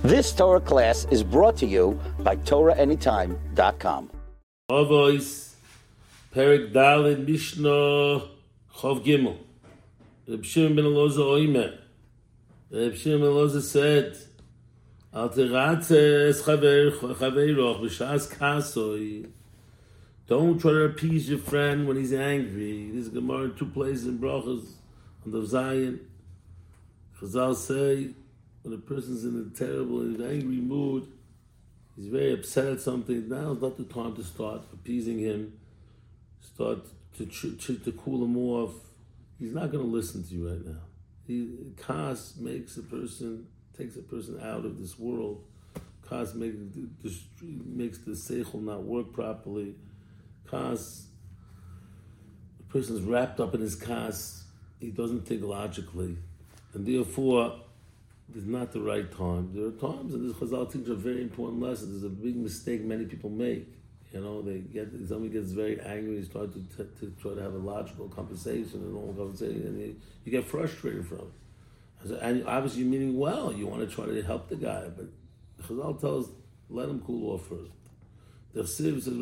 This Torah class is brought to you by TorahAnytime.com. Avos, Perek Daled Mishnah Chav Gimel. Reb Shimon ben Elazar Oimer. Reb Shimon ben Elazar said, Al teratze chaveroch b'shas kasoi. Don't try to appease your friend when he's angry. This is Gemara in two places in Brachos on the Zion. Chazal say, when a person's in a terrible and angry mood, he's very upset at something, now is not the time to start appeasing him, start to cool him off. He's not going to listen to you right now. Kas takes a person out of this world. Kas makes the seichel not work properly. Kas, the person's wrapped up in his kas, he doesn't think logically. And therefore, it's not the right time. There are times, and this Chazal teaches a very important lesson. There's a big mistake many people make. You know, somebody gets very angry, he starts to try to have a logical conversation, and you get frustrated from it. And obviously you're meaning well, you want to try to help the guy, but Chazal tells us, let him cool off first. The Chsiv says,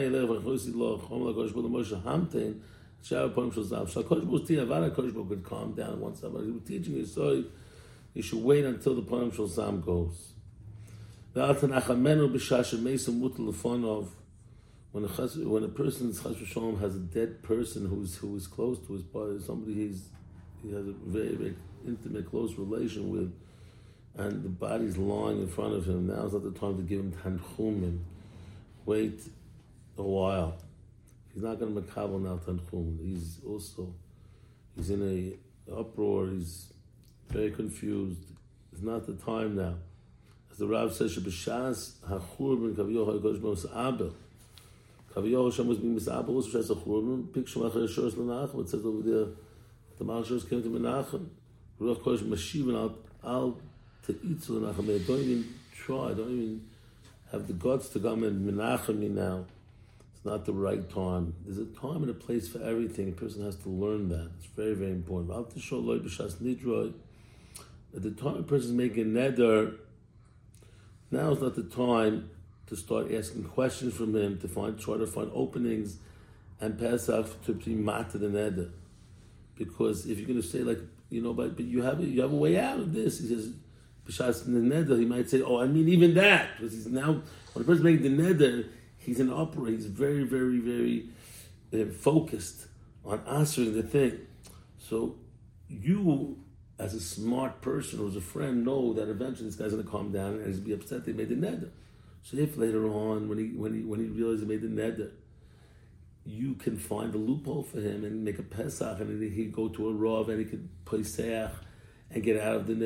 could calm down once somebody he was teaching you, so you should wait until the Panim Shel Zam goes. When a person's Chas v'Shalom has a dead person who is close to his body, somebody he has a very, very intimate, close relation with, and the body's lying in front of him, now is not the time to give him tanchumim. Wait a while. He's not going to makabel now tanchumim. He's in a uproar, he's very confused. It's not the time now. As the Rav says, Shebishas hachurban kaviyoh ha'kodesh b'Mosabel. Kaviyoh Hashem was being Mosabel, also Shas hachurban. Pick Shemach HaYeshoros L'Nachem. It says over there, the Malachos came to Menachem. Ruach Kodesh Mashivan al Te'itzu L'Nachem. They don't even try, don't even have the guts to come and Menachem me now. It's not the right time. There's a time and a place for everything. A person has to learn that. It's very, very important. Al Tishol Loi B'Shas Nidroi. At the time a person is making neder, now is not the time to start asking questions from him, to try to find openings and Pesach to be mata the neder. Because if you're going to say but you have a way out of this, he says, b'shas neder, he might say, I mean even that, because he's now, when a person making the neder, he's an opera, he's very, very, very focused on answering the thing. So you, as a smart person who's a friend, know that eventually this guy's going to calm down and he's going to be upset they made the neder. So if later on, when he realizes he made the neder, you can find a loophole for him and make a Pesach, and he could go to a Rav and he could Pesach and get out of the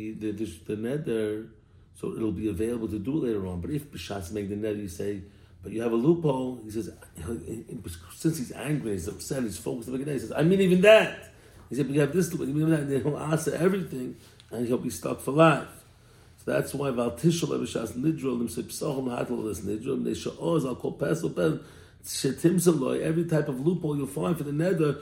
neder, so it'll be available to do later on. But if B'Shas make the neder, you say, but you have a loophole, he says, since he's angry, he's upset, he's focused, he says, I mean even that. He said, but you have this, but he'll answer everything, and he'll be stuck for life. So that's why Valtishal Ebishas Nidrol, them say Psochom Hatol this Nidrol, they Sha'oz, I'll call Pesel Pesel, Shetim Saloi, every type of loophole you'll find for the Neder,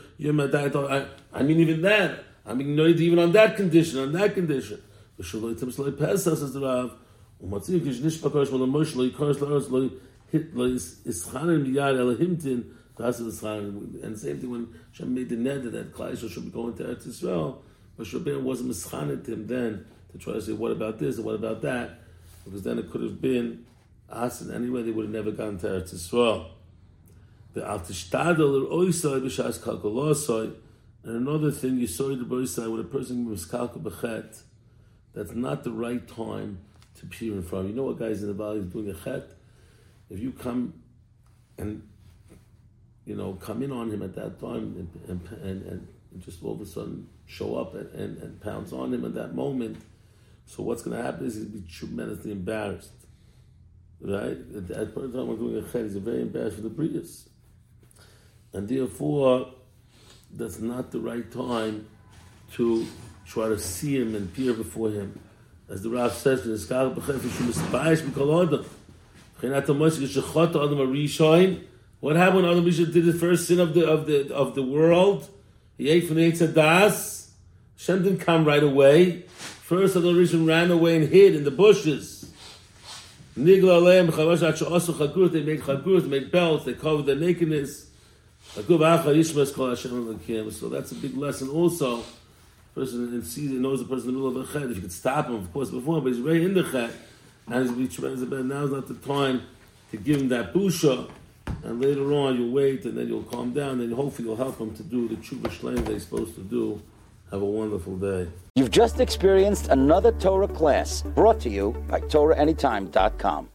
I mean even that. I mean, even on that condition. V'shaloi Tim Saloi Pesel, says the Rav, U'matziv Kish Nishpa Kosh, V'lo Mosh, Lo Yikosh, Lo Eretz, Lo Ischanim Miyad Elahimtin, and the same thing when Hashem made the neder that Klal Yisrael should be going to Eretz Yisrael, but Shabbat wasn't mischanet him then to try to say what about this and what about that, because then it could have been asin anyway. They would have never gotten to Eretz Yisrael. The al tishtadel oisai b'shas kalkolosai, and another thing you saw the boisai when a person was kalkol b'chet, that's not the right time to peer in front. You know what guys in the valley is doing a chet? If you come and come in on him at that time and just all of a sudden show up and pounce on him at that moment. So what's going to happen is he'll be tremendously embarrassed. Right? At that point in time, when doing a chet, he's very embarrassed for the Brius. And therefore, that's not the right time to try to see him and peer before him. As the Rav says, what happened when Adam Rishon did the first sin of the world? He ate from the Eitz Hadas. Hashem didn't come right away. first Hador Rishon ran away and hid in the bushes. Nigla Aleim Chavash Acha Osu Chagur. They made chagur, they made belts, they covered their nakedness. So that's a big lesson also. Person sees it, knows the person in the middle of the chet. If you could stop him, of course, before, but he's right in the chet, and he's now is not the time to give him that busha. And later on, you'll wait, and then you'll calm down, and hopefully you'll help him to do the tshuva shleim that he's supposed to do. Have a wonderful day. You've just experienced another Torah class brought to you by TorahAnytime.com.